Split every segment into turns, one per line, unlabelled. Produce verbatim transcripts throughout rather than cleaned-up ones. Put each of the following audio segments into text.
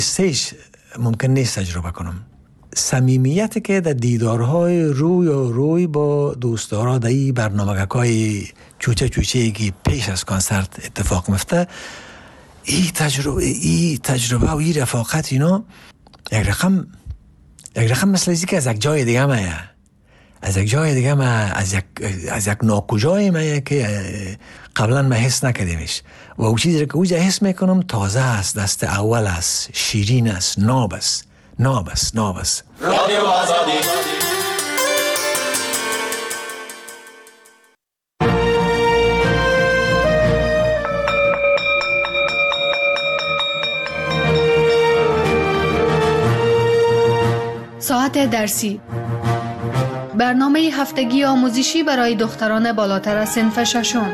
سهش ممکن نیست تجربه کنم. صمیمیتی که در دیدارهای روی و روی با دوستدارا در این برنامه‌های چوچه چوچه که پیش از کنسرت اتفاق میفته، این تجربه این تجربه و این رفاقت اینا یک رقم یک رقم مثل ازی که از یک جای دیگه مایه از یک جای دیگه ما از یک از یک ناکجای مایه که قبلا ما حس نکردیمش و اون چیزی که اوجا حس میکنم تازه است، دست اول است، شیرین است، ناب است ناب است ناب است. رادیو آزادی.
ساعت درسی، برنامه هفتگی آموزشی برای دختران بالاتر از صنف ششم.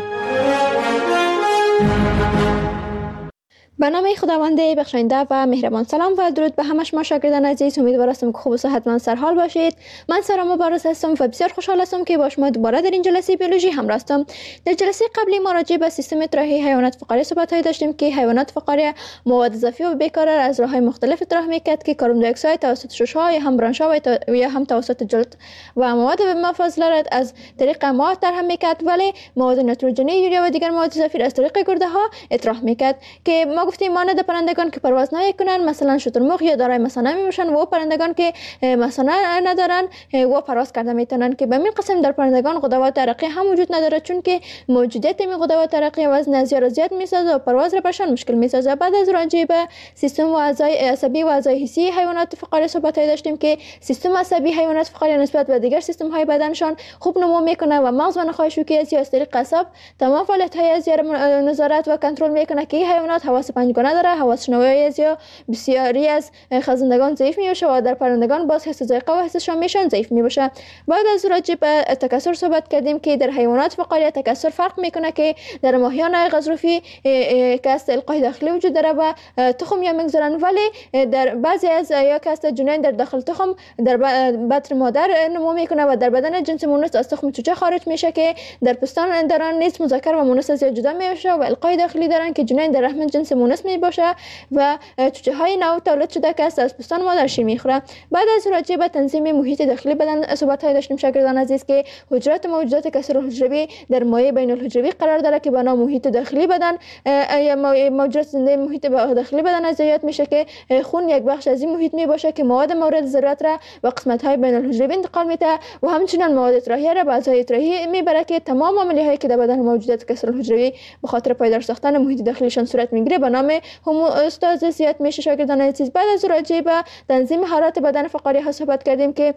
به نام خداوند بخشاینده و مهربان. سلام و درود به همه شما شاگردان عزیز. امیدوار هستم که خوب و صحتمند سرحال باشید. من سارا مبارز هستم و بسیار خوشحال هستم که با شما دوباره در این جلسه بیولوژی همراه هستم. در جلسه قبلی ما راجع به سیستم اطراحی حیوانات فقاریه صحبت داشتیم که حیوانات فقاریه مواد اضافی و بیکرر از راه‌های مختلف اطراح می‌کرد که کربن دی اکساید توسط شش‌ها یا هم برانش‌ها یا هم توسط جلد و مواد مفاضله از طریق مواد طرح می‌کرد، ولی مواد نیتروژنی، یوریا و دیگر مواد اضافی از طریق گرده‌ها اطراح می‌کرد که ما گفتیم مانند پرندگان که پرواز نمی‌کنن، مثلا شترمرغ یا دارای مثانه می‌باشن، و پرندگان که مثانه ندارن و پرواز کرده میتونن، که به این قسم در پرندگان غدوات درقی هم وجود نداره، چون که موجودیت این غدوات درقی وزن از زیاد زیاد میسازه و پرواز را برشان مشکل میسازه. بعد از راجع به سیستم و اعضای عصبی و اعضای حسی حیوانات فقاریه صحبت داشتیم که سیستم عصبی حیوانات فقاریه نسبت به دیگر سیستم های بدنشان خوب نمو میکنه و مغز و نخاع شوکی از طریق عصب تمام فعالیت های از نظارت و کنترل میکنه که این حیوانات حواس پنجگانه داره. حواس شنوایی از یا بسیاری از خزندگان ضعیف میشه و در پرندگان باز حس ذائقه و حس شمیشان ضعیف میشه. بعد از راجع به تکثر صحبت کردیم که در حیوانات فقاریه تکثر فرق میکنه که در ماهیان غضروفی که است القای داخلی وجود داره و تخم یا میگذارن، ولی در بعضی از یا که است جنین در داخل تخم در بطن مادر نمو میکنه و در بدن جنس مونس از تخم چوچه خارج میشه که در پستان دارن نیز مذکر و مونس از جدا میشه و القای داخلی دارن که جنین در رحم جنس مونس می باشه و چوچه های نو تولد شده که از پستان مادر شیر میخوره. بعد از راجع به تنظیم محیط داخلی بدن صحبت های داشتیم شاگردان عزیز که حجرات موجودات کثیرالحجروی در مایع بین الحجروی قرار داره که به نام محیط داخلی بدن یا موجودات زنده محیط داخلی بدن از یاد میشه که خون یک بخش از این محیط می باشه که مواد مورد ضرورت را به قسمت های بین الحجروی انتقال میده و همچنین مواد اطراحی را به اعضای اطراحی میبره که تمام عملی هایی که در بدن موجودات کثیرالحجروی به خاطر پایدار ساختن محیط داخلیشان صورت میگیره به نام هوموستاز زیاد میشه شاگردان عزیز. بعد از راجع به تنظیم حرارت بدن فقاریه ها صحبت کردیم که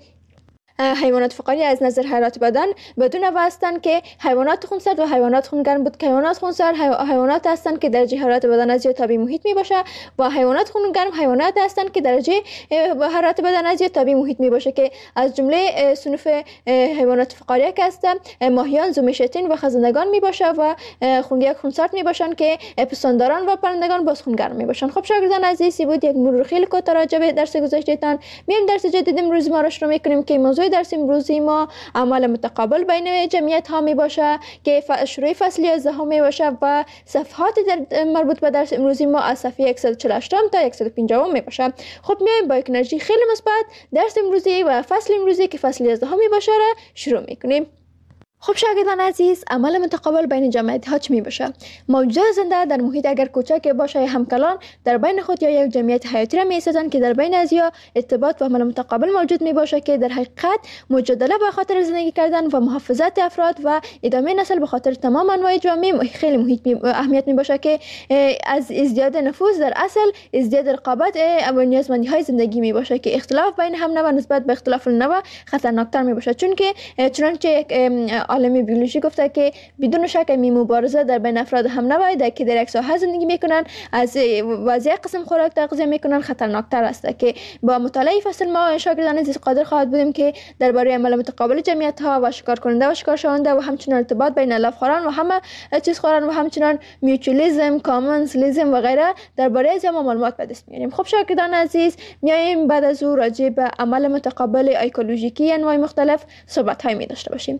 حیوانات فقاریه از نظر حرارت بدن بدون نوع هستند که حیوانات خونسرد و حیوانات خونگرم بود که حیوانات خونسرد حیوانات هستند که درجه حرارت بدن از تابع محیط می باشه و حیوانات خونگرم حیوانات هستند که درجه حرارت بدن از تابع محیط می باشه که از جمله صنف حیوانات فقاریه که هستند ماهیان، زومشتین و خزندگان می باشه و خونگرم خونسرد می باشند که پستانداران و پرندگان باز خونگرم می باشند. خب شاگردان عزیز، بود یک مرور خیلی کوتاه راجع به درس گذشتهتان. میایم درس جدید امروز ما را شروع می‌کنیم که موضوع درس امروزی ما عمل متقابل بین جمعیت ها می باشه که شروع فصل یازده می باشه و صفحات در مربوط به درس امروزی ما از صفحه صد و چهل و هشت تا صد و پنجاه می باشه. خب میایم با یک انرژی خیلی مثبت درس امروزی و فصل امروزی که فصل یازده می باشه را شروع میکنیم. خب شاگردان عزیز، عمل متقابل بین جمعیت ها چی می باشه؟ موجودات زنده در محیط اگر کوچک باشه یا همکلان در بین خود یا یک جمعیت حیاتی را می سازند که در بین از یا ارتباط و عمل متقابل موجود می باشه که در حقیقت مجادله به خاطر زندگی کردن و محافظت افراد و ادامه نسل به خاطر تمام انواع جامعه خیلی محیط می اهمیت می باشه که از ازدیاد نفوذ در اصل ازدیاد رقابت و نیازمندی های زندگی می باشه که اختلاف بین هم نوع نسبت به اختلاف نوع خطرناکتر می باشه، چون که چنانچه عالم بیولوژی گفته که بدون شک می مبارزه در بین افراد هم نوع که در یک ساحه زندگی میکنن از وضعیت قسم خوراک تغذیه میکنن خطرناکتر است که با مطالعه فصل ما شاگردان عزیز قادر خواهد بودیم که درباره عمل متقابل جمعیت ها و شکار کننده و شکار شونده و همچنین ارتباط بین علف خواران و همه چیز خواران و همچنین میوچولیسم، کامنسلیسم و غیره درباره از ما معلومات به دست میاریم. خب شاگردان عزیز، میایم بعد از او راجع به عمل متقابل ایکولوژیکی انواع مختلف صحبت های می داشته باشیم.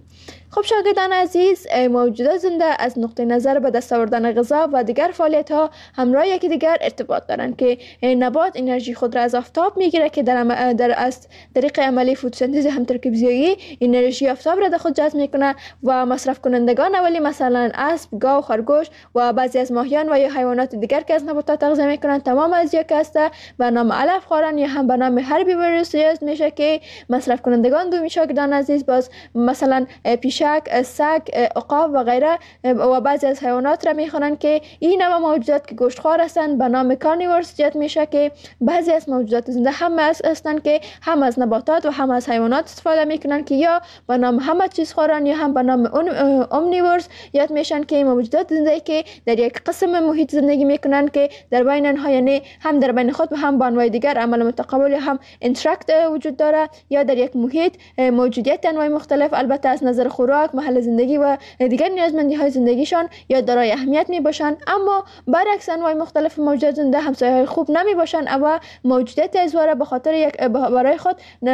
خب شاگردان عزیز، موجودات زنده از نقطه نظر به دست آوردن غذا و دیگر فعالیت ها همراه یکی دیگر ارتباط دارند که نبات انرژی خود را از آفتاب میگیره که در, در از طریق عملی فتوسنتز همترکیب زیایی انرژی آفتاب را در خود جذب میکنه و مصرف کنندگان اولی مثلا اسب، گاو، خرگوش و بعضی از ماهیان و یا حیوانات دیگر که از نباتات تغذیه میکنند تمام از یک هسته به نام علف خوارن یا هم به نام هربیورس میشه که مصرف کنندگان دومی شاگردان عزیز باز مثلا پیشک، سگ، عقاب و غیره و بعضی از حیوانات را میخوانند که این نوع موجودات که گوشتخوار هستند به نام کارنیورس جت میشه که بعضی از موجودات زنده هم هستند که هم از نباتات و هم از حیوانات استفاده میکنند که یا به نام همه چیز خورن یا هم به نام اومنیورس یاد میشن که موجودات زنده که در یک قسم محیط زندگی میکنند که در بین آنها یعنی هم در بین خود و هم با انواع دیگر عمل متقابل هم اینتراکت وجود داره یا در یک محیط موجودیت انواع مختلف البته از نظر خوراک، محل زندگی و دیگر نیازمندی های زندگیشان یا دارای اهمیت می باشند، اما برعکس انواع مختلف موجودات زنده همسایه های خوب نمی باشند و موجودیت ازواره به خاطر یک برای خود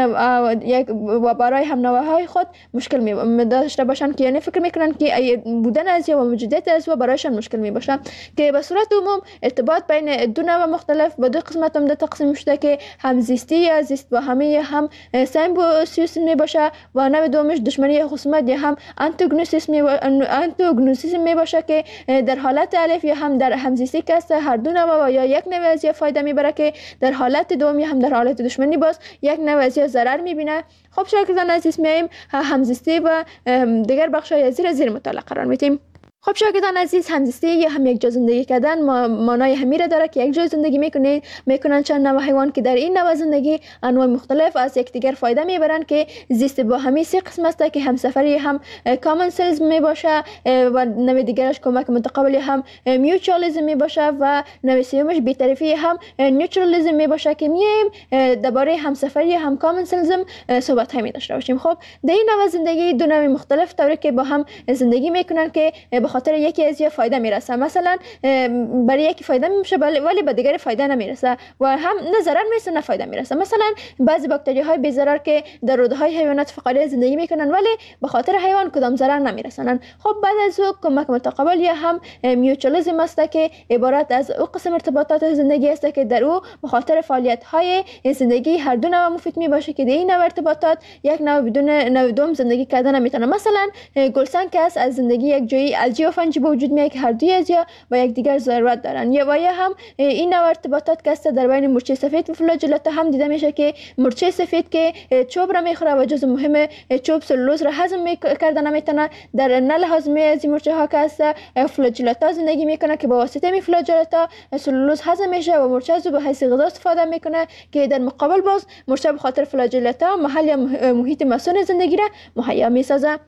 یک و برای هم نوعهای خود مشکل می داشته باشند که یعنی فکر میکنن که بودن از یا موجودیت ازواره برایشان مشکل می باشه که به صورت عموم ارتباط بین دو نوع مختلف به دو قسمت عمده تقسیم شده که همزیستی یا زیست با همه هم سیمبیوسیس می باشه و نوع دومش دشمنی یا خصومت یا هم انتاگونیسیسم می انتاگونیسیسم می باشه که در حالت الف یا هم در همزیستی که است هر دو نوع و یا یک نوع از فایده میبره که در حالت دوم یا هم در حالت دشمنی باز یک نوع از ضرر میبینه. خب شاگردان عزیز میایم همزیستی و دیگر بخشای زیر زیر مطالعه قرار میدیم. خب شاگردان عزیز، همزیستی یا هم یک جا زندگی کردن معنای همین را داره که یک جا زندگی میکنه میکنن چند نوع حیوان که در این نوع زندگی انواع مختلف از یکدیگر فایده میبرن که زیست با همی سه قسم است که همسفری هم کامن سلز می باشه و نوع دیگرش کمک متقابل هم میوچوالیسم می باشه و نوع سومش بی‌طرفی هم نیوترالیسم می باشه که میایم درباره همسفری هم کامن سلزم صحبت همی داشته باشیم. خب در این نوع زندگی دو نوع مختلف طوری که با هم زندگی میکنن که به خاطر یکی از یا فایده میرسه، مثلا برای یکی فایده میشه ولی به دیگر فایده نمیرسه و هم نه ضرر میرسه نه فایده میرسه. مثلا بعضی باکتری های بی ضرر که در روده های حیوانات فقاریه زندگی میکنن ولی به خاطر حیوان کدام ضرر نمیرسنن. خب بعد از او کمک متقابل یا هم میوچوالیسم است که عبارت از او قسم ارتباطات زندگی است که در او به خاطر فعالیت های زندگی هر دو نوع مفید می باشه که در این نوع ارتباطات یک نوع بدون نوع دوم زندگی کردن نمیتونه. مثلا گلسنگ که از زندگی یک جایی الجی و فنجی به وجود میاد که هر دوی از یا با یک دیگر ضرورت دارن یا و یا هم این نوع ارتباطات که است در بین مورچه سفید و فلاجلتا هم دیده میشه که مورچه سفید که چوب را میخوره و جزء مهم چوب سلولوز را هضم کردن نمیتونه، در نل هضمی از این مورچه ها که است فلاجلتا زندگی میکنه که با واسطه می فلاجلتا سلولوز هضم میشه و مورچه از به حیث غذا استفاده میکنه که در مقابل باز مورچه به خاطر فلاجلتا محل یا محیط مسون زندگی را مهیا میسازه.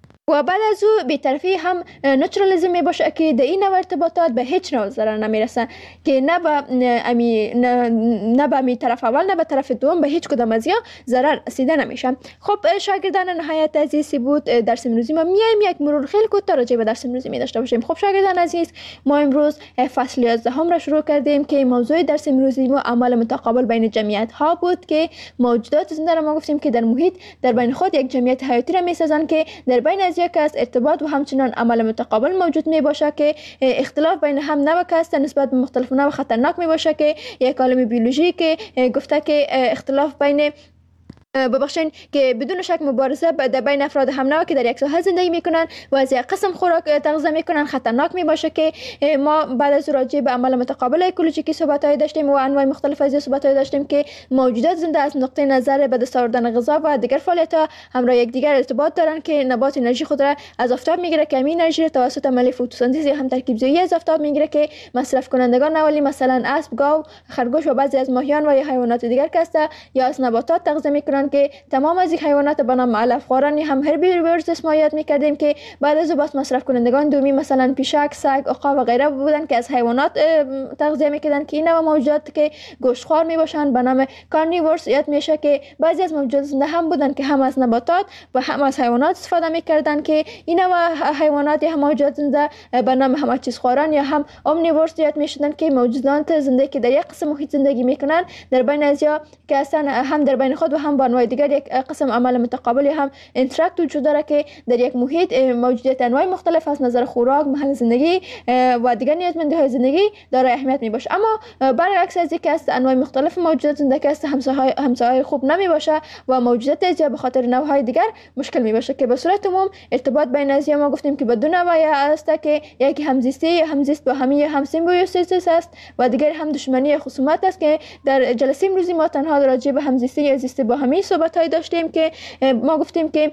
و بعد از او بی‌طرفی هم نچرالیسم می باشه که در این نوع ارتباطات به هیچ نوع ضرر نمیرسن که نه به امی نه, نه به می طرف اول نه به طرف دوم به هیچ کدام از یا ضرر رسیده نمیشن. خب شاگردان نهایت عزیزی بود درس امروزی ما میایم یک مرور خیلی کوتاه راجع به درس امروزی می داشته باشیم. خب شاگردان عزیز، ما امروز فصل یازده هم را شروع کردیم که موضوع درس امروزی ما عمل متقابل بین جمعیت ها بود که موجودات زنده را ما گفتیم که در محیط در بین خود یک جمعیت حیاتی را میسازن که در بین از یک از ارتباط و همچنان عمل متقابل موجود می باشه که اختلاف بین هم نوع است نسبت به مختلف نوع خطرناک می باشه که یک عالم بیولوژی که گفته که اختلاف بین ببخشین که بدون شک مبارزه در بین افراد هم نوع که در یک ساحه زندگی میکنن و از یک قسم خوراک تغذیه میکنن خطرناک می باشه که ما بعد از راجع به عمل متقابل اکولوژیکی صحبت‌های داشتیم و انواع مختلف از صحبت‌های داشتیم که موجودات زنده از نقطه نظر به دست آوردن غذا و دیگر فعالیت‌ها همراه یکدیگر ارتباط دارن که نبات انرژی خود را از آفتاب میگیره که این انرژی توسط عمل فتوسنتز یا هم ترکیب زیایی از آفتاب میگیره که مصرف کنندگان اولی مثلا اسب، گاو، خرگوش و بعضی از ماهیان و حیوانات دیگر که یا از نباتات تغذیه میکنن که تمام از این حیوانات به نام علف خوارن هم هربیورس اسم یاد میکردیم که بعد از بس مصرف کنندگان دومی مثلا پیشک، سگ، عقاب و غیره بودن که از حیوانات تغذیه میکردن که این نوع موجودات که گوشتخوار میباشن به نام کارنیورس یاد میشه که بعضی از موجودات زنده هم بودن که هم از نباتات و هم از حیوانات استفاده میکردن که این نوع حیوانات یا هم موجودات زنده به نام همه چیز خوارن یا هم اومنیورس یاد میشدن که موجودات زنده که در یک قسم محیط زندگی میکنن در بین ازیا که اصلا هم در بین خود و هم با انواع دیگر یک قسم عمل متقابل هم اینتراکت وجود داره که در یک محیط موجودیت انواع مختلف از نظر خوراک، محل زندگی و دیگر نیازمندی های زندگی دارای اهمیت می باشه. اما برعکس از اینکه است انواع مختلف موجودات زنده که است همسایه همسایه خوب نمی باشه و موجودات از به خاطر نوعهای دیگر مشکل می باشه که به صورت عموم ارتباط بین از ما گفتیم که به دو نوع است که یکی همزیستی همزیست با همی هم سیمبیوسیس است و دیگر هم دشمنی خصومت است که در جلسه امروزی ما تنها راجع به همزیستی یا زیست با همی صحبت های داشتیم که ما گفتیم که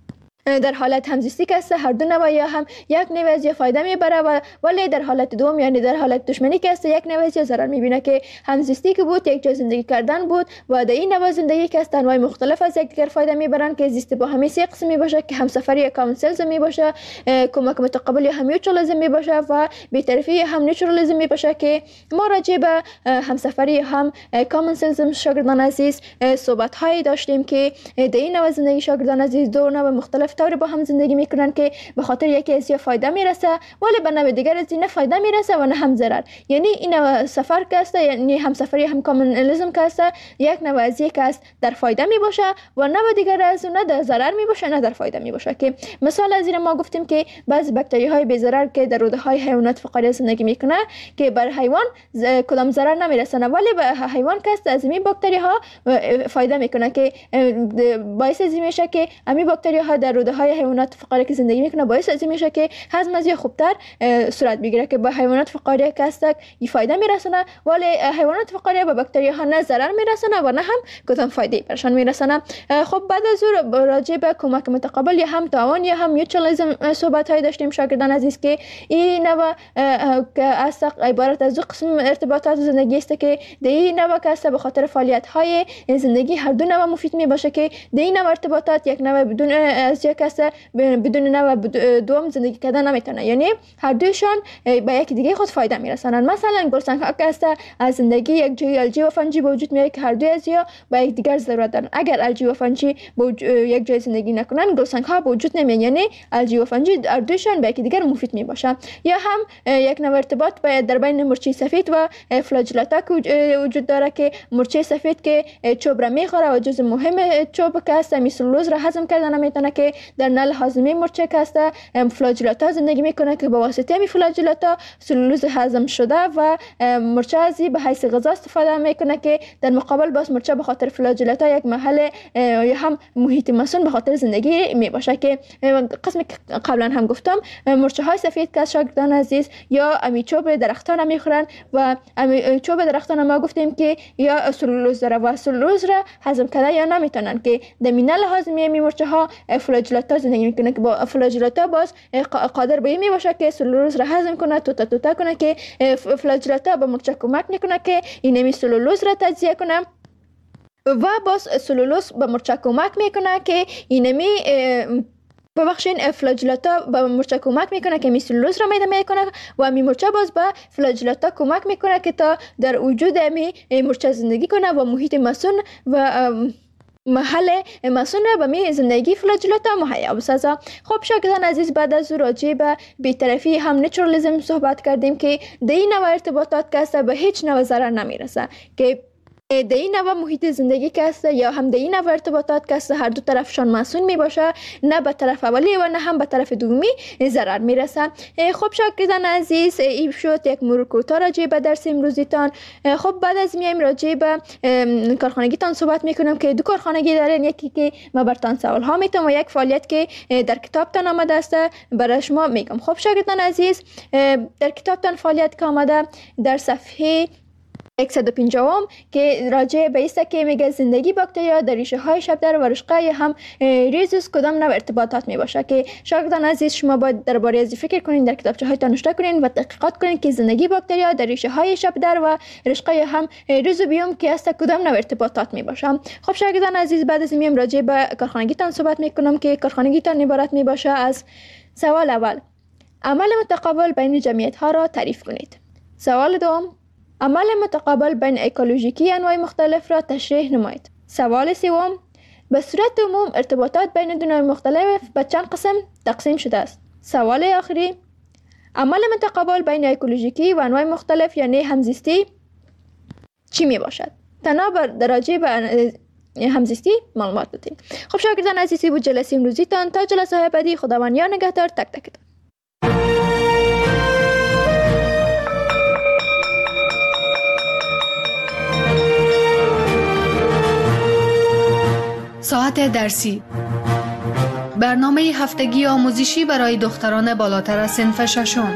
در حالت همزیستی که است هر دو نوع یا هم یک نوع از یا فایده میبره و ولی در حالت دوم یعنی در حالت دشمنی که است یک نوع از یا ضرر میبینه که همزیستی که بود یک جای زندگی کردن بود و در این نوع زندگی که است انواع مختلف از یکدیگر فایده میبرن که زیست با همی سه قسمی باشه که همسفری یا کامنسلزم میباشه، کمک متقابل یا همیوچورالیسم میباشه و بی‌طرفی یا هم نیوترالیسم میباشه که ما راجع به همسفری هم کامنسلزم شاگردان عزیز صحبت هایی داشتیم که در این نوع زندگی شاگردان عزیز دو نوع مختلف طور با هم زندگی میکنن که به خاطر یکی از یا فایده میرسه ولی به نوع دیگر از این فایده میرسه و نه هم ضرر. یعنی این سفر که است یعنی هم سفری هم کامنالیسم که است یک نوع از یک است در فایده می باشه و نوع دیگر از نه در ضرر می باشه نه در فایده می باشه. که مثال از این ما گفتیم که بعضی باکتری های بی ضرر که در روده های حیوانات فقاریه زندگی میکنه که بر حیوان کدام ضرر نمیرسه ولی به حیوان که است از این باکتری ها فایده میکنه که باعث از میشه که همین باکتری ها در روده های حیوانات فقاریه که زندگی میکنه باعث از میشه که هضم از خوبتر صورت بگیره که به حیوانات فقاریه که است این فایده میرسونه ولی حیوانات فقاریه به باکتری ها نه ضرر میرسونه و نه هم کدام فایده برشان میرسونه. خب بعد از اون راجع به کمک متقابل یا هم تعاون یا هم میوچوالیسم صحبت های داشتیم شاگردان عزیز که این نوع که است عبارت از دو قسم ارتباطات زندگی است که در این نوع که است به خاطر فعالیت های زندگی هر دو نوع مفید می باشه که در این نوع ارتباطات یک نوع بدون از یک است بدون نوع دوم زندگی کردن نمیتونه یعنی هر دوشان به یک دیگه خود فایده میرسونن. مثلا گلسنگ ها که است از زندگی یک جای الژی و فنجی به وجود میاد که هر دو از یا به یک دیگر ضرورت دارن. اگر الژی و فنجی یک جای زندگی نکنن گلسنگ ها به وجود نمیاد یعنی الژی و فنجی هر دوشان به یک دیگر مفید می باشه. یا هم یک نوع ارتباط در بین مرچه سفید و فلاجلاتا که وجود داره که مرچه سفید که چوب را میخوره و جزء مهم چوب که است سلولوز را هضم کردن نمیتونه که در نل هاضمه مرچه که است فلاجلاتا زندگی میکنه که به واسطه می فلاجلاتا سلولوز هضم شده و مرچه ازی به حیث غذا استفاده میکنه که در مقابل باز مرچه به خاطر فلاجلاتا یک محل یا هم محیط مسون به خاطر زندگی می باشه که قسمی که قبلا هم گفتم مرچه های سفید که شاگردان عزیز یا امی چوب درختان میخورن و امی چوب درختان ما گفتیم که یا سلولوز داره و سلولوز را هضم کرده یا نمیتونن که در مینل هاضمه می مرچه ها فلاجلاتا زندگی میکنه که با فلاجلاتا باز قادر به این می باشه که سلولوز را هضم کنه توتا توتا کنه که فلاجلاتا به مرچه کمک میکنه که اینمی سلولوز را تجزیه کنه و باز سلولوز به مرچه کمک میکنه که اینمی ببخشین فلاجلاتا به مرچه کمک میکنه که می سلولوز را میده میکنه و می مرچه باز به فلاجلاتا کمک میکنه که تا در وجود می مرچه زندگی کنه و محیط مسون و محل مسون به می زندگی فلاجلاتا مهیا بسازه. خب شاگردان عزیز بعد از راجع به بی‌طرفی هم نیچرالیسم صحبت کردیم که در این نوع ارتباطات که به هیچ نوع ضرر نمیرسه که در این نوع محیط زندگی که است یا هم در این نوع ارتباطات که است هر دو طرفشان مسئول می باشه نه به طرف اولی و نه هم به طرف دومی ضرر می رسه. خب شاگردان عزیز این شد یک مرور کوتاه راجع به درس امروزیتان. خب بعد از میایم راجع به کارخانگیتان صحبت میکنم که دو کارخانگی دارین، یکی که ما برتان سوال ها میتونم و یک فعالیت که در کتابتان آمده است برای شما میگم. خب شاگردان عزیز در کتابتان فعالیت که آمده در صفحه صد و پنجاه که راجع به است که میگه زندگی باکتریا در ریشه های شبدر و رشقه یا هم ریزوس کدام نوع ارتباطات می باشه که شاگردان عزیز شما باید درباره از فکر کنین، در کتابچه هایتان نوشته کنین و تحقیقات کنین که زندگی باکتریا در ریشه های شبدر و رشقه یا هم ریزوبیوم که است کدام نوع ارتباطات می باشه. خب شاگردان عزیز بعد از میام راجع به کارخانگیتان صحبت میکنم که کارخانگیتان عبارت می باشه از سوال اول عمل متقابل بین جمعیت ها را تعریف کنید. سوال دوم عمل متقابل بین اکولوژیکی انواع مختلف را تشریح نمایید. سوال سوم به صورت عموم ارتباطات بین دو نوع مختلف به چند قسم تقسیم شده است. سوال آخری عمل متقابل بین اکولوژیکی و انواع مختلف یعنی همزیستی چی می باشد؟ تنها بر راجع به همزیستی معلومات دادیم. خب شاگردان عزیزی بود جلسه امروزیتان. تا جلسه های بعدی خداوند یار نگهدار تک تکتان.
ساعت درسی، برنامه هفتگی آموزشی برای دختران بالاتر از صنف ششم.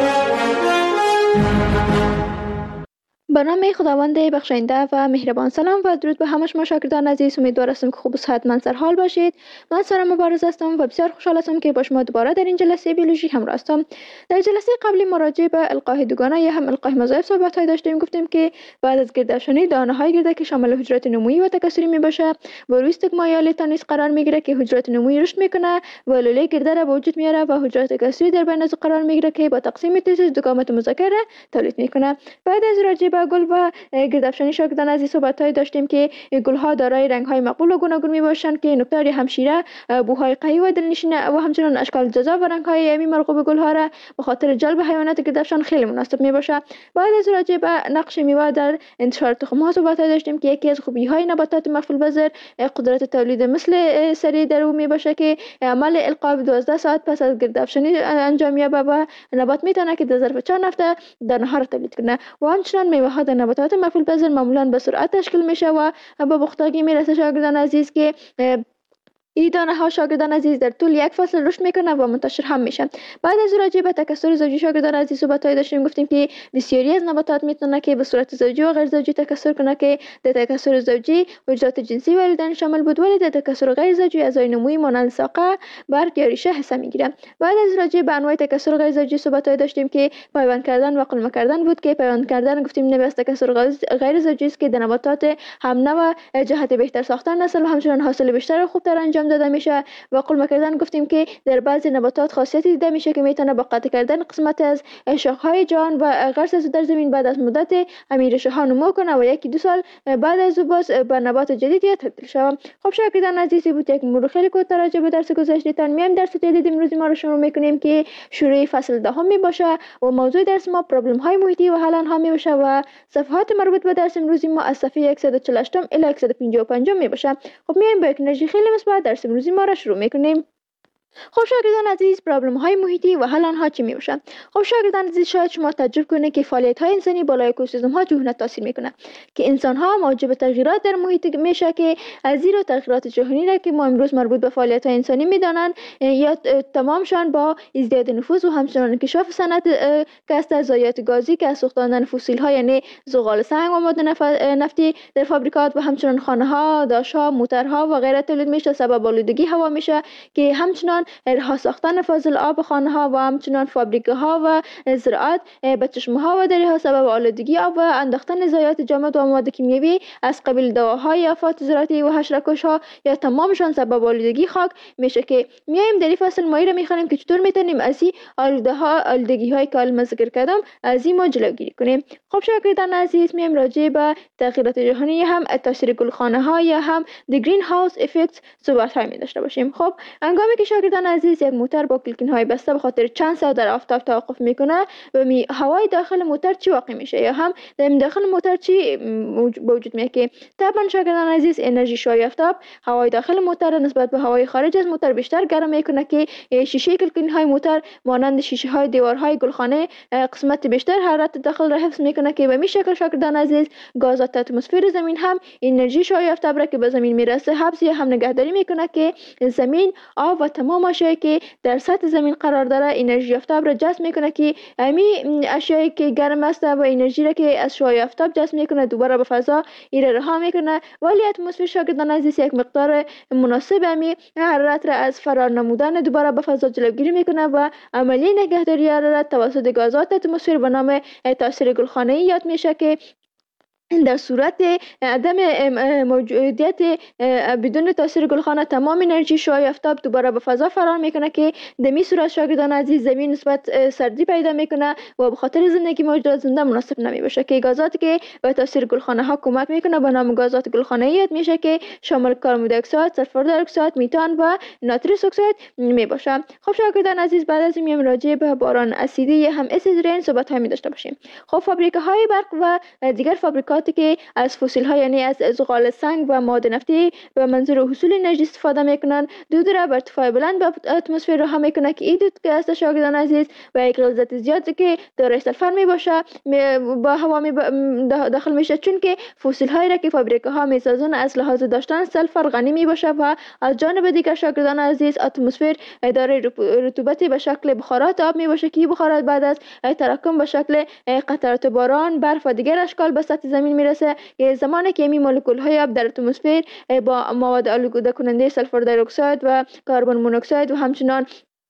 به نام خداوند بخشنده و مهربان. سلام و درود به همه شما شاگردان عزیز. امیدوار هستم که خوب و صحتمند سر حال باشید. من سارا مبارز هستم و بسیار خوشحال هستم که با شما دوباره در این جلسه بیولوژی همراه هستم. در جلسه قبلی مراجعه به القاح دوگانه یا هم القاح مضاعف صحبت های داشتیم. گفتیم که بعد از گردافشانی دانه های گرده که شامل حجرات نمویی و تکثری می باشه و روی استگما یا لیتانیس قرار میگیره که حجرات نمویی رشد میکنه و لوله گرده را به وجود میاره و حجرات تکثری در بین از قرار میگیره که با تقسیم تیزیس دوگامت مذاکره تولید میکنه. بعد از راجع به گل و گردافشانی شاگردان عزیز صحبت‌های داشتیم که گل‌ها دارای رنگ‌های مقبول و گوناگون میباشند که نکتار همشیره، بوهای قوی و دلنشین و همچنین اشکال جذاب و رنگ‌های امی مرغوب گل‌ها را به خاطر جلب حیوانات گردافشان خیلی مناسب میباشه. بعد از راجع به نقش میوه در انتشار تخم‌ها صحبت‌های داشتیم که یکی از خوبی‌های نباتات مفعول پذیر قدرت تولید مثل سری در او میباشه که عمل القاء دوازده ساعت پس از گردافشانی انجام یابه و نبات میتونه که در ظرف چند هفته دانه‌ها را تولید کنه. و همچنین میوه‌ها در نباتات مفعول پذیر معمولاً به سرعت تشکیل میشه و به پختگی میرسه شاگردان عزیز که این دانه ها شاگردان عزیز در طول یک فصل رشد میکنه و منتشر هم میشن. بعد از راجع به تکثر زوجی شاگردان عزیز صحبت‌های داشتیم. گفتیم که بسیاری از نباتات میتونه که به صورت زوجی و غیر زوجی تکثر کنه که در تکثر زوجی حجرات جنسی والدین شامل بود، ولی در تکثر غیر زوجی اعضای نمویی مانند ساقه، برگ یا ریشه حصه میگیره. بعد از راجع به انواع تکثر غیر زوجی صحبت‌های داشتیم که پیوند کردن و قلمه کردن بود که پیوند کردن گفتیم نوع از تکثر غیر زوجی است که در نباتات هم نوع جهت بهتر ساختن نسل و همچنین حاصل بیشتر و خوبتر انجام داده میشه. و قلمه کردن گفتیم که در بعضی نباتات خاصیتی دیده میشه که میتونه با قطع کردن قسمت از شاخهای جان و غرس از در زمین بعد از مدت همین ریشه ها نمو کنه و یکی دو سال بعد از او باز به نبات جدید یا تبدیل شود. خب شاگردان عزیزی بود یک مرور خیلی کوتاه راجع به درس گذشتهتان. میایم درس جدید امروزی ما رو شروع میکنیم که شروع فصل دهم می باشه و موضوع درس ما پرابلم های محیطی و حل آنها می باشه و صفحات مربوط به درس امروزی ما از صفحه صد و چهل و هشت الی صد و پنجاه و پنج می باشه. خب میایم با یک انرژی خیلی مثبت درس امروزی ما را شروع میکنیم. خب شاگردان عزیز پرابلم های محیطی و حل آنها چی می باشند؟ خب شاگردان عزیز شاید شما تعجب کنید که فعالیت های انسانی بالای اکوسیستم ها چگونه تاثیر میکنه که انسان ها موجب تغییرات در محیط میشه که از زیر تغییرات جهانی را که ما امروز مربوط به فعالیت های انسانی میدانند یا تمامشان با ازدیاد نفوذ و همچنین انکشاف صنعت کسب از ضایعات گازی که از سوختاندن فسیل ها یعنی زغال سنگ و مواد نفتی در فابریکات و همچنین خانه ها، داش ها، موترها و غیره تولید میشه سبب آلودگی هوا میشه که همچنین رها ساختن فاضل آب خانه ها و همچنین فابریکه ها و زراعت به چشمه ها و دریاها سبب آلودگی آب و انداختن ضایعات جامد و مواد کیمیایی از قبیل دواهای آفات زراعتی و حشره‌کش ها یا تمامشان سبب آلودگی خاک میشه که میایم در این فصل ما را میخوانیم که چطور میتونیم از این آلوده ها آلودگی های که الان ذکر کردم از این ما جلوگیری کنیم. خب شاگردان عزیز میایم راجع به تغییرات جهانی هم تاثیر گلخانه ها یا هم the greenhouse effect صحبت های می داشته باشیم. خب هنگامی که شاگردان عزیز یک موتر با کلکین های بسته به خاطر چند ساعت در آفتاب توقف میکنه و می هوای داخل موتر چی واقع میشه یا هم در داخل موتر چی موجود میاد که طبعا شاگردان عزیز انرژی شوی آفتاب هوای داخل موتر نسبت به هوای خارج از موتر بیشتر گرم میکنه که شیشه کلکین های موتر مانند شیشه های دیوارهای گلخانه قسمت بیشتر حرارت داخل را حفظ میکنه که به می شکل شاگردان عزیز گازات اتمسفر زمین هم انرژی شوی آفتاب را که به زمین میرسه حفظ یا هم نگهداری میکنه که زمین آب و تمام اشیایی که در سطح زمین قرار داره انرژی آفتاب را جذب میکنه که امی اشیایی که گرم است و انرژی را که از شعاع آفتاب جذب میکنه دوباره به فضا ایره رها میکنه. ولی اتمسفر شاگردان عزیز یک مقدار مناسب امی حرارت را از فرار نمودن دوباره به فضا جلوگیری میکنه و عملی نگهداری حرارت توسط گازات اتمسفر به نام تاثیر گلخانه‌ای یاد میشه که در صورت عدم موجودیت بدون تاثیر گلخانه تمام انرژی شعاع آفتاب دوباره به فضا فرار میکنه که در این صورت شاگردان عزیز زمین نسبت سردی پیدا میکنه و به خاطر زندگی موجودات زنده مناسب نمیباشه که گازاتی که به تاثیر گلخانه ها کمک میکنه به نام گازات گلخانه‌ای یاد میشه که شامل کربن دی اکساید، سلفر دی اکساید، میتان و نایترس اکساید میباشه. خب شاگردان عزیز بعد از این راجع به باران اسیدی هم اسید رین صحبت های می داشته باشیم. خب فابریکه های برق و دیگر فابریکات محصولاتی که از فسیل ها یعنی از زغال سنگ و معادن نفتی به منظور حصول انرژی استفاده میکنن. دود را بر ارتفاع بلند به اتمسفر رها میکنه که این دود که است شاگردان عزیز و یک غلظت زیادی که دارای سلفر می باشه با هوا می داخل میشه، چون که فسیل هایی را که فابریکه ها میسازن از لحاظ داشتن سلفر غنی می باشه و از جانب دیگر شاگردان عزیز اتمسفر دارای رطوبتی به شکل بخارات آب می باشه که بخارات بعد از تراکم به شکل قطرات باران، برف و دیگر اشکال به سطح زمین میرسه که زمانی که این مولکول های آب در اتمسفر با مواد آلوده کننده سلفر دی اکساید و کربن مونوکساید و همچنان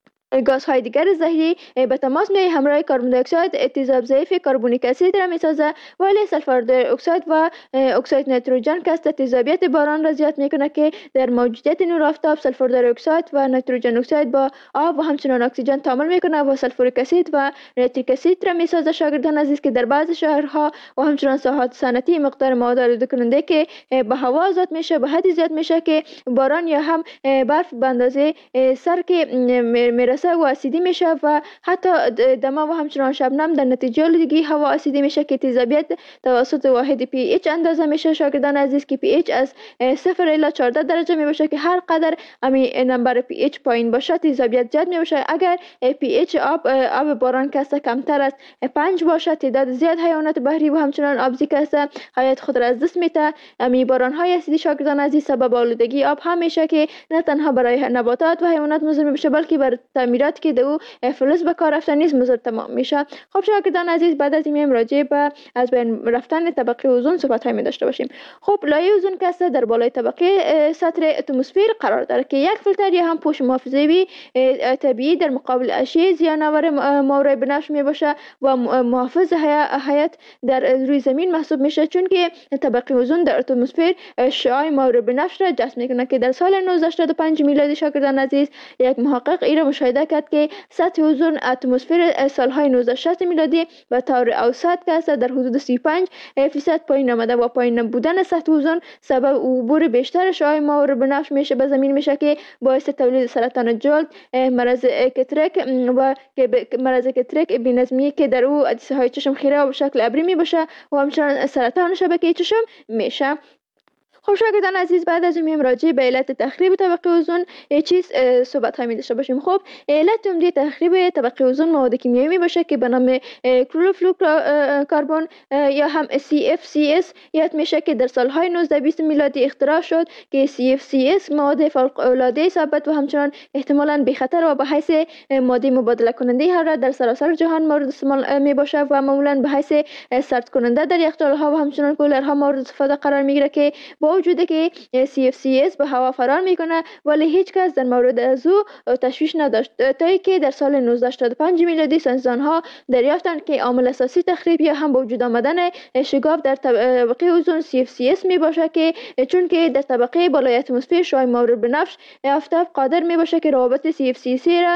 گازهای دیگر زهری به تماس می همراه کربن دی اکساید تیزاب ضعیف کربونیک اسید را میسازه، ولی سلفر دی اکساید و اکساید نیتروژن که است تیزابیت باران را زیاد میکنه که در موجودیت نور آفتاب سلفر دی اکساید و نیتروژن اکساید با آب و همچنان اکسیژن تعامل میکنه و سلفوریک اسید و نیتریک اسید را میسازه. شاگردان عزیز که در بعض شهرها و همچنان ساحات صنعتی مقدار مواد آلوده کننده که به هوا آزاد میشه به حدی زیاد میشه که باران یا هم برف به اندازه سر که میرسه و اسیدی میشه و حتی دما و همچنان شبنم در نتیجه آلودگی هوا اسیدی میشه که تیزابیت توسط واحد پی ایچ اندازه میشه. شاگردان عزیز که پی ایچ از صفر الی چهارده درجه می باشه که هر قدر امی نمبر پی ایچ پایین باشه تیزابیت زیاد می باشه. اگر پی ایچ آب آب باران کسته کمتر از پنج باشه تعداد زیاد حیوانات بحری و همچنان آبزی کسته حیات خود را از دست میده. امی باران های اسیدی شاگردان عزیز سبب آلودگی آب هم میشه که نه تنها برای نباتات و حیوانات مضر میشه بلکه بر تعمیرات که دو فلز به کار رفتن نیز مضر تمام میشه. خب شاگردان عزیز بعد از این راجع به از بین رفتن طبقه اوزون صحبت های می داشته باشیم. خب لایه اوزون که در بالای طبقه سطح اتمسفر قرار داره که یک فیلتر یا هم پوش محافظه‌ای طبیعی در مقابل اشعه زیان‌آور مورد بنفش می باشه و محافظ حیات در روی زمین محسوب میشه، چون که طبقه اوزون در اتمسفر شعاع مورد بنفش را جذب میکنه که در سال نوزده هشتاد و پنج میلادی شاگردان عزیز یک محقق این را مشاهده کرد که سطح اوزون اتمسفر سالهای نوزده شصت میلادی به طور اوسط که در حدود سی و پنج فیصد پایین آمده و پایین بودن سطح اوزون سبب عبور بیشتر شعاع مورد بنفش میشه به زمین میشه که باعث تولید سرطان جلد، مرض کترک و مرض کترک بی‌نظمی که در او عدسه های چشم خیره و به شکل ابری می باشه و همچنان سرطان شبکه چشم میشه. خب شاگردان عزیز بعد از این راجع به علت تخریب طبقه اوزون چیز صحبت های می داشته باشیم. خب علت عمده تخریب طبقه اوزون مواد کیمیایی می باشه که به نام کلوروفلوروکاربن یا هم سی اف سی اس یاد میشه که در سالهای نوزده بیست میلادی اختراع شد که سی اف سی اس مواد فوق العاده ثابت و همچنان احتمالاً بی خطر و به حیث ماده مبادله کننده هر در سراسر جهان مورد استعمال می باشه و معمولاً به حیث سرد کننده در یخچال ها و همچنان کولرها مورد استفاده قرار میگیره که با وجود که سی اف سی اس به هوا فرار میکنه ولی هیچ کس در مورد از او تشویش نداشت تا اینکه در سال نوزده هشتاد و پنج میلادی ساینسدان ها دریافتند که عامل اساسی تخریب یا هم با وجود آمدن شگاف در طبقه اوزون سی اف سی اس می باشه که چون که در طبقه بالای اتمسفر شعاع مورد بنفش آفتاب قادر می باشه که روابط سی اف سی اس را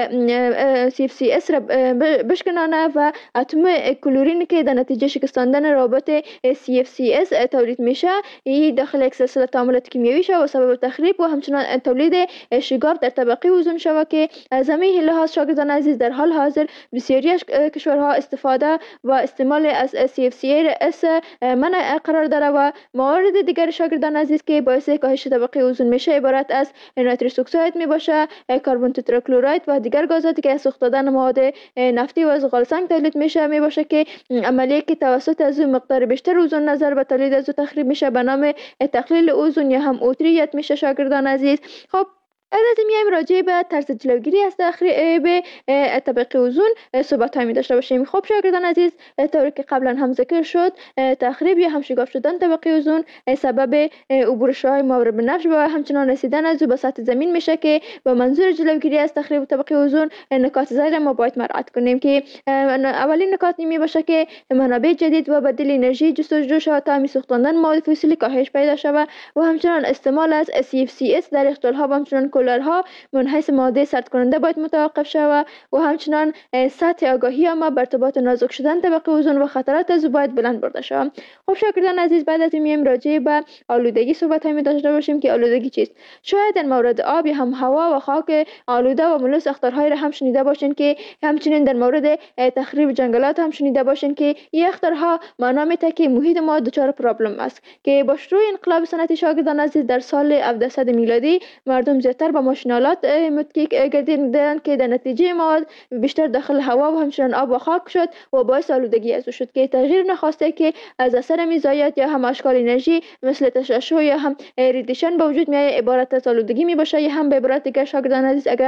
سی اف سی اس را بشکنانه و اتم کلورین که در نتیجه شکستاندن روابط سی اف سی اس تولید میشه این داخل یک سلسله تعاملات کیمیایی شود و سبب تخریب و همچنان تولید شگاف در طبقه اوزون شود که از همه لحاظ شاگردان عزیز در حال حاضر بسیاری از کشورها استفاده و استعمال از سی اف سی اس منع قرار داره و موارد دیگر شاگردان عزیز که باعث کاهش طبقه اوزون میشه عبارت از نیتریک اکساید می باشه، کربن تتراکلورید و دیگر گازاتی که از سوختن مواد نفتی و زغال سنگ تولید میشه می باشه که عملیه که توسط از مقدار بیشتر اوزون نظر به تولید از تخریب میشه به نام تقلیل اوزون یا هم اوتریت میشه. شاگردان عزیز خب از میایم راجع به طرز جلوگیری از تخریب طبقه اوزون صحبت هایی داشته باشیم. خب شاگردان عزیز طوری که قبلا هم ذکر شد تخریب یا هم شگاف شدن طبقه اوزون سبب عبور شعاع مورد بنفش و همچنان رسیدن از او به سطح زمین میشه که به منظور جلوگیری از تخریب طبقه اوزون نکات زیر ما باید مراعات کنیم که اولین نکات می باشه که منابع جدید و بدیل انرژی جستجو شود تا می سوختاندن مواد فسیلی کاهش پیدا شود و همچنان استعمال از سی اف سی اس در یخچال ها و همچنان کولرها من حیث ماده سرد کننده باید متوقف شود و همچنان سطح آگاهی ما بر ارتباط نازک شدن طبقه اوزون و خطرات از او باید بلند برده شود. خب شاگردان عزیز، بعد از این میایم راجع به آلودگی صحبت همی داشته باشیم که آلودگی چیست. شاید در مورد آب هم هوا و خاک آلوده و ملوث اخطارهای را هم شنیده باشین که همچنین در مورد تخریب جنگلات هم شنیده باشین که این اخطارها معنا میده که محیط ما دچار پرابلم است که با شروع انقلاب صنعتی شاگردان عزیز در سال هفتصد میلادی مردم زیادتر به ماشینالات متکی گردیدند که در نتیجه مواد بیشتر داخل هوا و همچنین آب و خاک شد و باعث آلودگی از او شد که تغییر نخواسته که از اثر میزایت یا هم اشکال انرژی مثل تشعشع یا هم ریدیشن به وجود میاد عبارت از آلودگی می باشه. یا هم به عبارت دیگر شاگردان عزیز اگر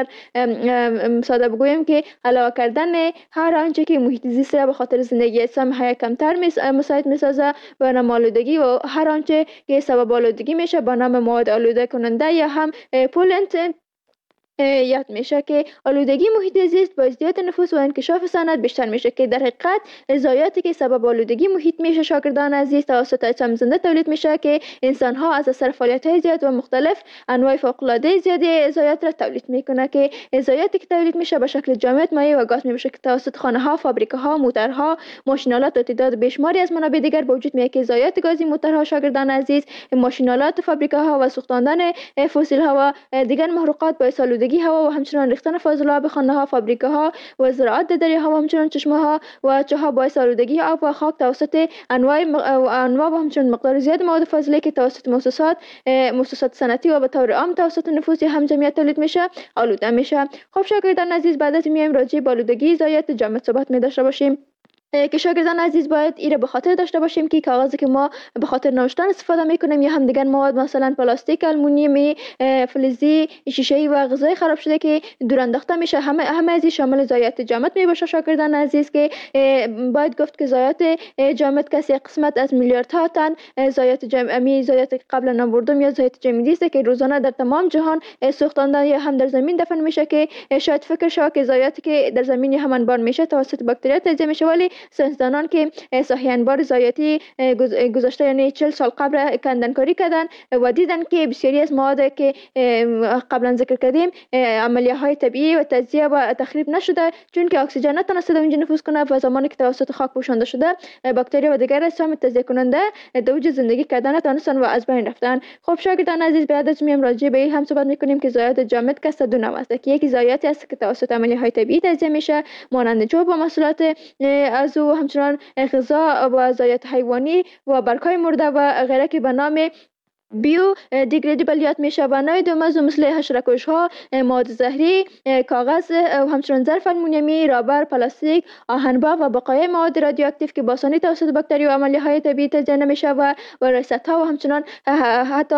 ساده بگویم که علاوه کردن هر آنچه که محیط زیست را به خاطر زندگی انسان حیا کمتر مساعد میسازه به نام آلودگی و هر آنچه که سبب آلودگی میشه به نام مواد آلوده کننده یا هم پولنت یاد میشه که آلودگی محیط زیست با ازدیاد نفوس و انکشاف صنعت بیشتر میشه که در حقیقت ضایعاتی که سبب آلودگی محیط میشه شاگردان عزیز توسط اجسام زنده تولید میشه که انسان ها از اثر فعالیت‌های زیاد و مختلف انواع فوق العاده زیادی ضایعات را تولید میکنه که ضایعاتی که تولید میشه به شکل جامد مایع و گاز میشه که توسط خانه ها، فابریکاها، موتورها، ماشینالات و تعداد بیشماری از منابع دیگر به وجود میاد که ضایعات گازی موتورها شاگردان عزیز، ماشینالات، فابریکاها و سوختاندن فسیل ها و دیگر محروقات باعث آلودگی هوا و همچنان ریختن فاضلاب خانه ها، فابریکاها و زراعت در دریاها و همچنان چشمه ها و چاها باعث آلودگی آب و خاک توسط انواع و انواع و همچنان مقدار زیاد مواد فاضله که توسط مؤسسات مؤسسات صنعتی و به طور عام توسط نفوس هم جمعیت تولید میشه آلوده میشه. خب شاگردان عزیز، بعد از میایم راجع به آلودگی ضایعات جامد صحبت می داشته باشیم که شاگردان عزیز باید ایره به خاطر داشته باشیم که کاغذی که ما به خاطر نوشتن استفاده میکنیم یا هم دیگر مواد مثلا پلاستیک، آلومینیومی، فلزی، شیشه‌ای و غذای خراب شده که دور انداخته میشه همه همه از شامل ضایعات جامد می باشه شاگردان عزیز که باید گفت که ضایعات جامد کسی قسمت از میلیاردها تن ضایعات جمعی ضایعات قبلا نبردم یا ضایعات جمعی است که روزانه در تمام جهان سوختاندن یا هم در زمین دفن میشه که شاید فکر شما که ضایعاتی که در زمین یا هم انبار میشه توسط باکتریا تجزیه میشه، ولی ساینسدانان که صحیح انبار ضایعاتی گذشته یعنی چهل سال قبل کندنکاری کردن و دیدن که بسیاری از مواد که قبلا ذکر کردیم عملیه های طبیعی و تجزیه و تخریب نشده چون که اکسیژن نتونسته در اونجا نفوذ کنه و زمانی که توسط خاک پوشانده شده باکتریا و دیگر اجسام تجزیه کننده در اوج زندگی کردن نتونستن و از بین رفتن. خب شاگردان عزیز، بعد از میام راجع به این هم صحبت میکنیم که ضایعات جامد که دو نوع است که یکی ضایعاتی است که توسط عملیه های طبیعی تجزیه میشه مانند چوب و محصولات از و همچنان غذا و ضایعات حیوانی و برگ‌های مرده و غیره که به نام بیو دیگریدیبل یاد میشه و نوع دوم مثل حشره‌کش ها، مواد زهری، کاغذ و همچنین ظرف آلومینیومی، رابر، پلاستیک، آهن‌باف و بقایای مواد رادیواکتیو که با آسانی توسط باکتری و عملیه های طبیعی تجزیه نمیشه و وراثت ها و همچنین حتی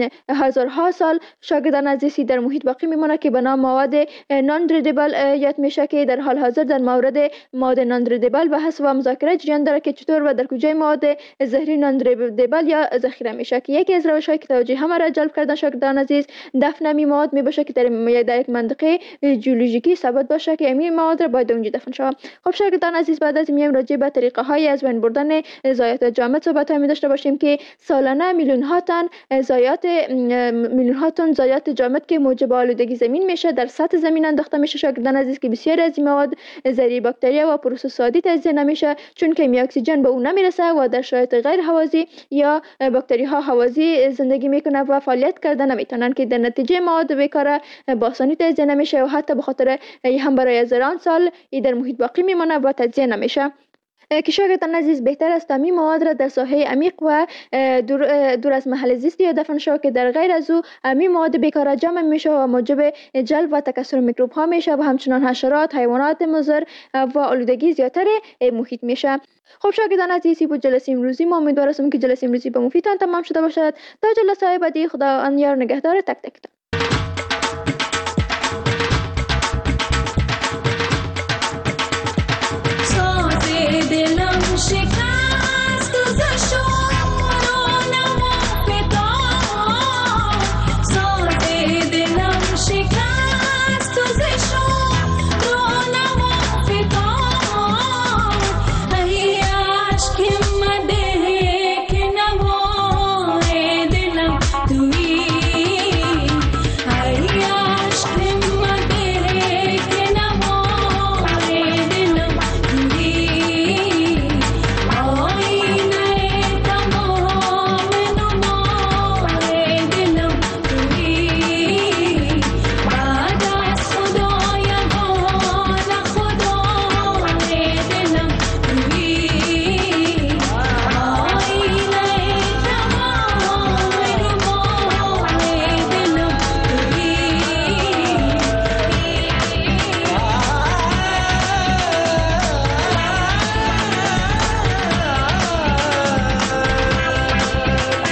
هزارها سال شاگردان عزیزی در محیط باقی میمونه که به نام مواد نان دیگریدیبل یاد میشه که در حال حاضر در مورد مواد نان دیگریدیبل بحث و مذاکره جریان داره که چطور و در کجای مواد زهری نان دیگریدیبل یا ذخیره میشه که یکی از روش‌های که توجه همه را جلب کردن شاگردان عزیز دفن امی مواد می باشه که در در یک منطقه ژئولوژیکی ثابت باشه که امی مواد را باید اونجا دفن شود. خب شاگردان عزیز، بعد از میایم راجع به طریقه های از بین بردن ضایعات جامد صحبت می داشته باشیم که سالانه میلیون ها تن ضایعات میلیون ها تن ضایعات جامد که موجب آلودگی زمین میشه در سطح زمین انداخته میشه شاگردان عزیز که بسیاری از این مواد ذریع باکتریا و پروسس عادی تجزیه نمیشه چون که می اکسیژن به اون نمیرسه و در شرایط غیر هوازی یا باکتری ها هوازی زندگی میکنه و فعالیت کردن نمیتونن که در نتیجه مواد بیکاره با آسانی تجزیه نمیشه و حتی به خاطر هم برای هزاران سال ای در محیط باقی میمونه و تجزیه نمیشه. که شاگردان عزیز بهتر است تمام مواد را در ساحه عمیق و دور, دور از محل زیست یا دفن شود که در غیر از او همین مواد بیکاره جمع میشه و موجب جلب و تکثر میکروب ها میشه و همچنان حشرات، حیوانات مضر و آلودگی زیادتر محیط میشه. خب شاگردان عزیزی بود جلسه امروزی ما، امیدوارم که جلسه امروزی به مفیدتان تمام شده باشد. تا جلسه بعدی خدا یار نگهدار تک تک.